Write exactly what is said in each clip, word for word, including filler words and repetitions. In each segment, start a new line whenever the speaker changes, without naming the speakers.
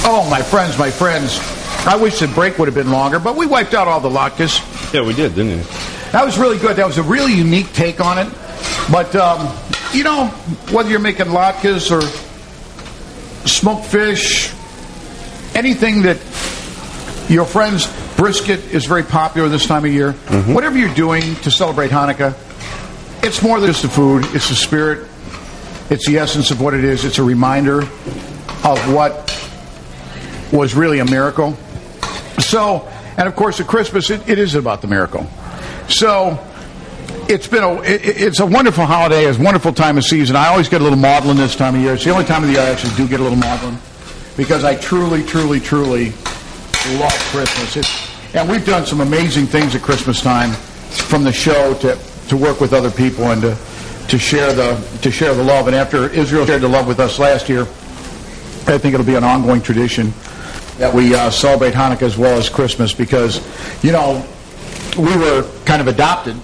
Oh, my friends, my friends. I wish the break would have been longer, but we wiped out all the latkes.
Yeah, we did, didn't we?
That was really good. That was a really unique take on it. But, um, you know, whether you're making latkes or smoked fish, anything that your friends, brisket is very popular this time of year. Mm-hmm. Whatever you're doing to celebrate Hanukkah, it's more than just the food. It's the spirit. It's the essence of what it is. It's a reminder of what was really a miracle. So, and of course at Christmas, it, it is about the miracle. So, it's been a, it, it's a wonderful holiday. It's a wonderful time of season. I always get a little maudlin this time of year. It's the only time of the year I actually do get a little maudlin because I truly, truly, truly love Christmas. It's, and we've done some amazing things at Christmas time, from the show to, to work with other people and to, to share the to share the love. And after Israel shared the love with us last year, I think it'll be an ongoing tradition that we uh, celebrate Hanukkah as well as Christmas because, you know, we were kind of adopted.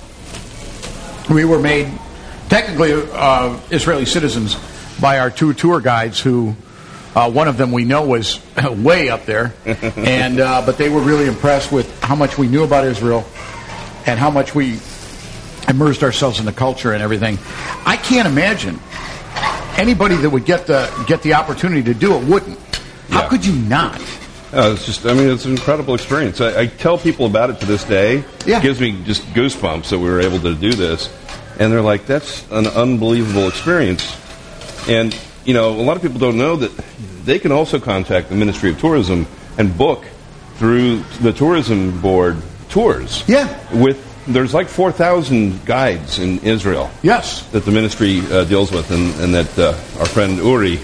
We were made technically uh, Israeli citizens by our two tour guides who, uh, one of them we know was way up there, and uh, but they were really impressed with how much we knew about Israel and how much we immersed ourselves in the culture and everything. I can't imagine anybody that would get the get the opportunity to do it wouldn't. How
Yeah.
could you not?
Uh, it's just, I mean, it's an incredible experience. I, I tell people about it to this day.
Yeah.
It gives me just goosebumps that we were able to do this. And they're like, that's an unbelievable experience. And, you know, a lot of people don't know that they can also contact the Ministry of Tourism and book through the tourism board tours.
Yeah.
With, there's like four thousand guides in Israel.
Yes.
That the ministry uh, deals with, and, and that uh, our friend Uri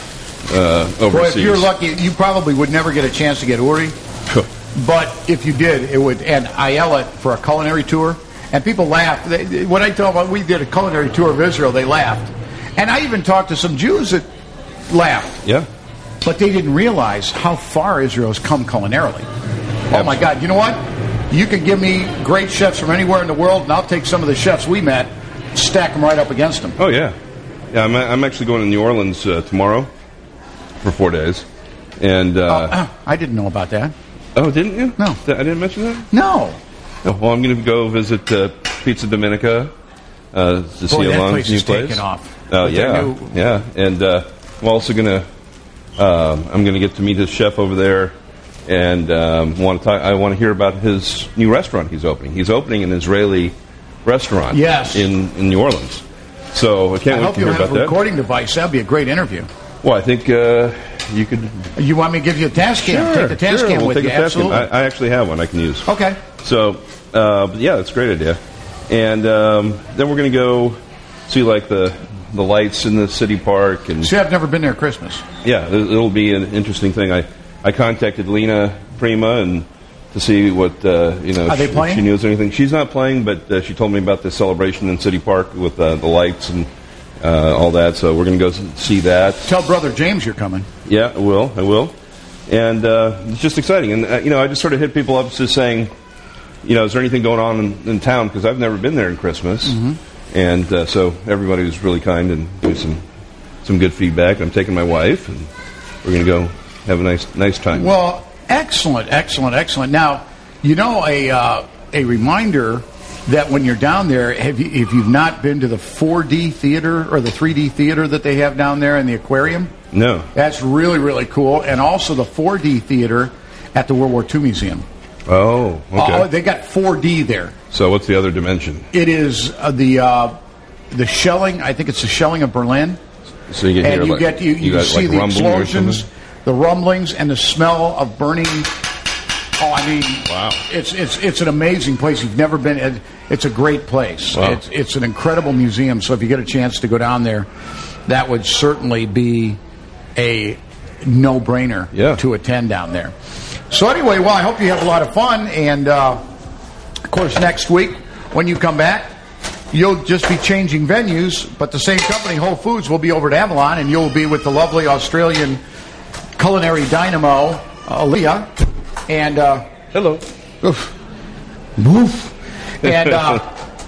uh, oversees.
Boy, if you're lucky, you probably would never get a chance to get Uri. But if you did, it would. And Ayala for a culinary tour, and people laughed. They, when I tell them we did a culinary tour of Israel, they laughed. And I even talked to some Jews that laughed.
Yeah.
But they didn't realize how far Israel has come culinarily. Oh my God! You know what? You can give me great chefs from anywhere in the world, and I'll take some of the chefs we met, stack them right up against them.
Oh yeah, yeah. I'm I'm actually going to New Orleans uh, tomorrow for four days, and uh,
uh, I didn't know about that.
Oh, didn't you?
No,
I didn't mention that.
No.
Oh, well, I'm going to go visit uh, Pizza Dominica uh, to
Boy,
see
that
Alon's
place
new
is
place.
taking off.
Oh
With
yeah,
their new-
yeah, and uh, I'm also going to um, I'm going to get to meet his chef over there, and um, want to talk, I want to hear about his new restaurant he's opening. He's opening an Israeli restaurant.
Yes.
in, in New Orleans. So I can't
I
wait
hope
to
you
hear
have
about
a
that.
recording device. That'd be a great interview.
Well, I think uh, you could.
You want me to give you a task cam?
Sure,
Take the task
sure,
cam
we'll
with
take
you.
a task cam.
Absolutely.
I, I actually have one I can use.
Okay.
So, uh, but yeah, that's a great idea. And um, then we're going to go see like the the lights in the city park. And
See, I've never been there at Christmas.
yeah, it- it'll be an interesting thing. I, I contacted Lena Prima and to see what uh, you know.
Are they
if
playing?
She knows anything. She's not playing, but uh, she told me about the celebration in City Park with uh, the lights and uh, all that. So we're going to go s- see that.
Tell Brother James you're coming.
Yeah, I will. I will. And uh, it's just exciting. And, uh, you know, I just sort of hit people up just saying, you know, is there anything going on in, in town? Because I've never been there in Christmas.
Mm-hmm.
And uh, so everybody was really kind and gave some some good feedback. I'm taking my wife, and we're going to go have a nice nice time.
Well, excellent, excellent, excellent. Now, you know, a uh, a reminder that when you're down there, have you, if you've not been to the four D theater or the three D theater that they have down there in the aquarium,
no.
that's really, really cool. And also the four D theater at the World War Two Museum.
Oh, okay.
Oh, they got four D there.
So what's the other dimension?
It is uh, the uh, the shelling. I think it's the shelling of Berlin.
So you get
And
hear
you
like,
get you, you,
got,
see
like,
the
rumbling or
explosions,
something?
the rumblings, and the smell of burning. Oh, I mean,
Wow.
It's it's it's an amazing place. You've never been. it- It's a great place.
Wow.
It's it's an incredible museum. So if you get a chance to go down there, that would certainly be a no-brainer
Yeah.
to attend down there. So anyway, well, I hope you have a lot of fun, and uh, of course, next week when you come back, you'll just be changing venues, but the same company, Whole Foods, will be over at Avalon, and you'll be with the lovely Australian culinary dynamo, Aaliyah, and uh,
Hello.
oof, woof, and uh,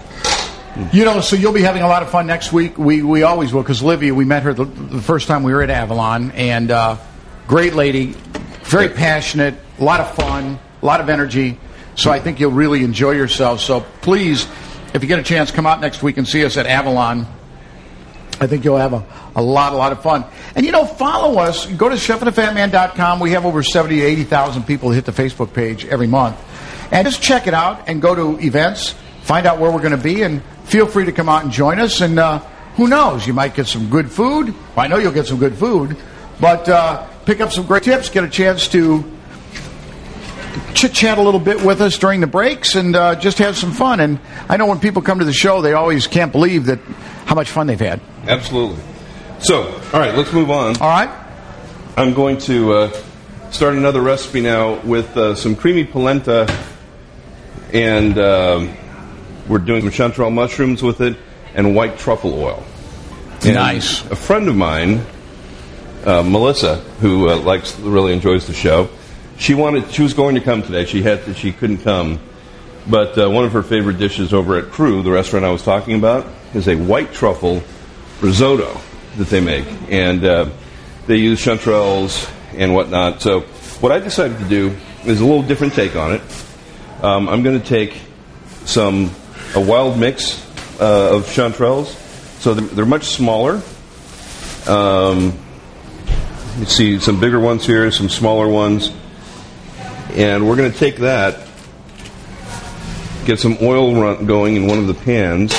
you know, so you'll be having a lot of fun next week. We we always will, because Livia, we met her the, the first time we were at Avalon, and uh, great lady, Very
Yeah.
passionate, a lot of fun, a lot of energy. So I think you'll really enjoy yourself. So please, if you get a chance, come out next week and see us at Avalon. I think you'll have a, a lot, a lot of fun. And, you know, follow us. Go to chef and the fat man dot com. We have over seventy, eighty thousand people hit the Facebook page every month. And just check it out and go to events, find out where we're going to be, and feel free to come out and join us. And uh, who knows, you might get some good food. Well, I know you'll get some good food. But uh, pick up some great tips, get a chance to chit-chat a little bit with us during the breaks, and uh, just have some fun. And I know when people come to the show, they always can't believe that how much fun they've had.
Absolutely. So, all right, let's move on.
All right.
I'm going to uh, start another recipe now with uh, some creamy polenta, and um, we're doing some chanterelle mushrooms with it and white truffle oil. And
nice.
A friend of mine, uh, Melissa, who uh, likes really enjoys the show, she wanted she was going to come today. She had to, she couldn't come, but uh, one of her favorite dishes over at Crew, the restaurant I was talking about, is a white truffle risotto that they make, and uh, they use chanterelles and whatnot. So what I decided to do is a little different take on it. Um, I'm going to take some a wild mix uh, of chanterelles, so they're, they're much smaller. Um, you see some bigger ones here, some smaller ones. And we're going to take that, get some oil run going in one of the pans,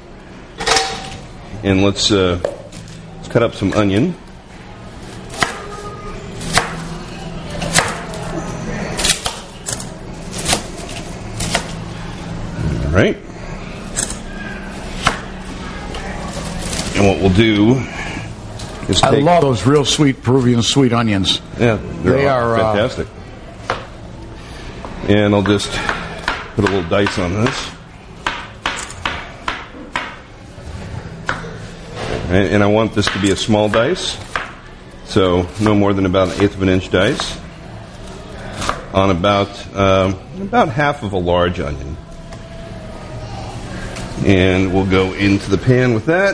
and let's, uh, let's cut up some onion. All right. And what we'll do is
I
take,
love those real sweet Peruvian sweet onions.
Yeah,
they are
fantastic. Uh, And I'll just put a little dice on this. And, and I want this to be a small dice, so no more than about an eighth of an inch dice on about um, about half of a large onion. And we'll go into the pan with that.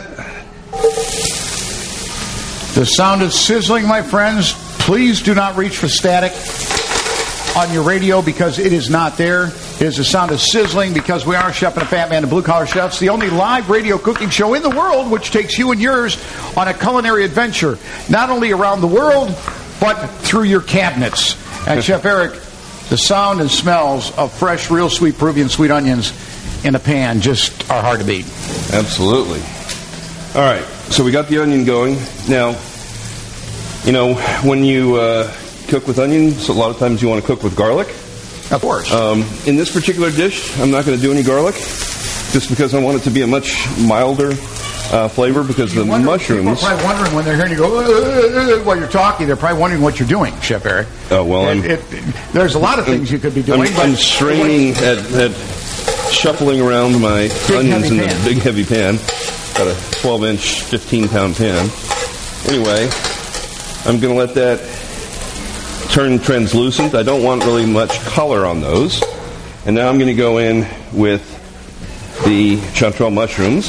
The sound is sizzling, my friends. Please do not reach for static on your radio, because it is not there. It is the sound of sizzling, because we are Chef and the Fat Man, the Blue Collar Chefs, the only live radio cooking show in the world which takes you and yours on a culinary adventure, not only around the world, but through your cabinets. And Chef Eric, the sound and smells of fresh, real sweet Peruvian sweet onions in a pan just are hard to beat.
Absolutely. All right, so we got the onion going. Now, you know, when you uh, cook with onions, a lot of times you want to cook with garlic.
Of course.
Um, in this particular dish, I'm not going to do any garlic, just because I want it to be a much milder uh, flavor, because the
wonder,
mushrooms...
People are probably wondering when they're hearing you go, uh, uh, while you're talking, they're probably wondering what you're doing, Chef Eric.
Oh, well, I'm...
It, it, there's a lot of things you could be doing.
I'm,
but
I'm straining at, at shuffling around my
big
onions in
pan.
the big heavy pan. Got a twelve inch, fifteen pound pan. Anyway, I'm going to let that turn translucent. I don't want really much color on those. And now I'm going to go in with the chanterelle mushrooms.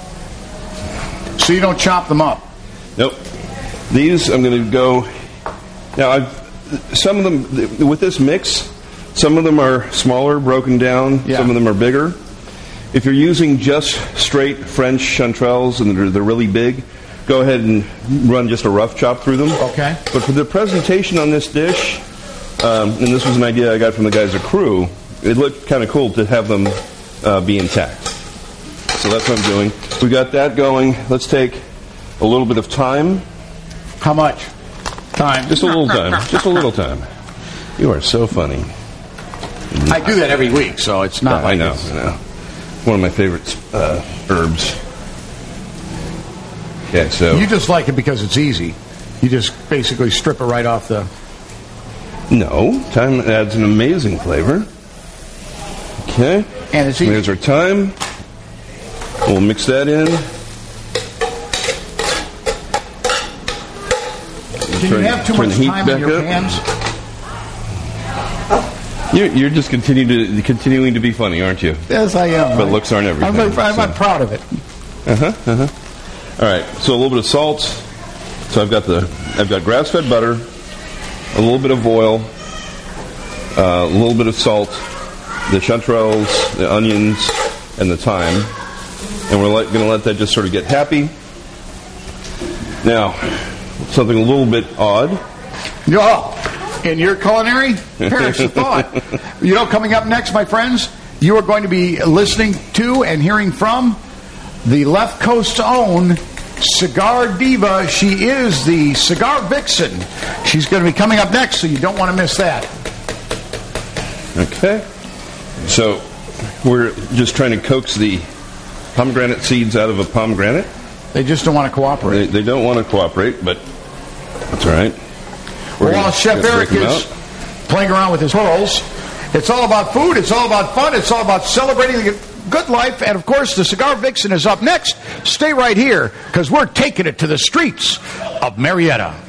So you don't chop them up?
Nope. These I'm going to go... Now, I've, some of them, with this mix, some of them are smaller, broken down.
Yeah.
Some of them are bigger. If you're using just straight French chanterelles and they're, they're really big, go ahead and run just a rough chop through them.
Okay.
But for the presentation on this dish, um, and this was an idea I got from the guys at Crew, it looked kind of cool to have them uh, be intact. So that's what I'm doing. We got that going. Let's take a little bit of thyme.
How much time?
Just a little time. Just a little time. You are so funny.
I do that every week, so it's not
Yeah,
like
I know,
it's-
I know. One of my favorite uh, herbs. Okay, so...
You just like it because it's easy. You just basically strip it right off the...
No, thyme adds an amazing flavor. Okay.
And it's easy.
Here's our thyme. We'll mix that in.
Can
Turn-
you have too
turn
much
the heat
time in
back
your
up.
hands?
You're, you're just continuing to, continuing to be funny, aren't you?
Yes, I am.
But looks aren't everything.
I'm, I'm, I'm
so.
proud of it.
Uh-huh, uh-huh. All right, so a little bit of salt. So I've got the I've got grass-fed butter, a little bit of oil, uh, a little bit of salt, the chanterelles, the onions, and the thyme. And we're going to let that just sort of get happy. Now, something a little bit odd.
Oh, in your culinary, perish the thought. You know, coming up next, my friends, you are going to be listening to and hearing from the Left Coast's own Cigar Diva. She is the Cigar Vixen. She's going to be coming up next, so you don't want to miss that.
Okay. So, we're just trying to coax the pomegranate seeds out of a pomegranate.
They just don't want to cooperate.
They, they don't want to cooperate, but that's all right.
We're While Chef Eric is out. playing around with his pearls, it's all about food, it's all about fun, it's all about celebrating the good life, and of course the Cigar Vixen is up next. Stay right here, because we're taking it to the streets of Marietta.